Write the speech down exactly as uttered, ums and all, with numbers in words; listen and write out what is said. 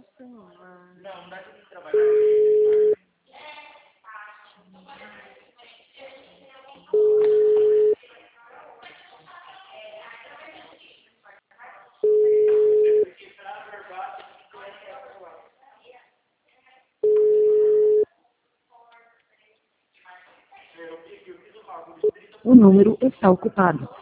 celular. Não, não dá tempo de trabalhar. O número está ocupado.